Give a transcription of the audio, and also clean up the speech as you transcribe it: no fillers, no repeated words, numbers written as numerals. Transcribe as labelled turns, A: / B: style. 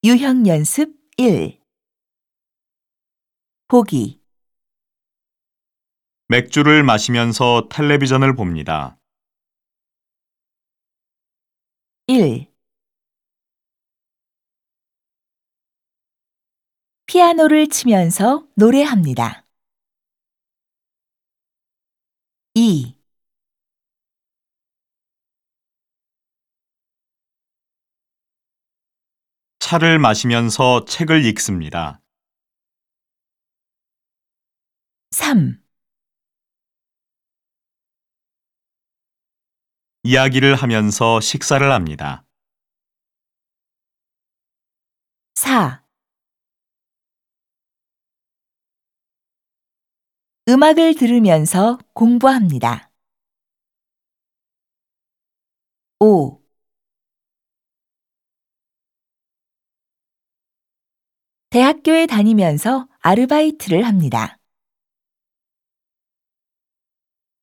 A: 유형 연습 1. 보기.
B: 맥주를 마시면서 텔레비전을 봅니다.
A: 1. 피아노를 치면서 노래합니다. 2.
B: 차를 마시면서 책을 읽습니다.
A: 3.
B: 이야기를 하면서 식사를 합니다.
A: 4. 음악을 들으면서 공부합니다. 5. 대학교에 다니면서 아르바이트를 합니다.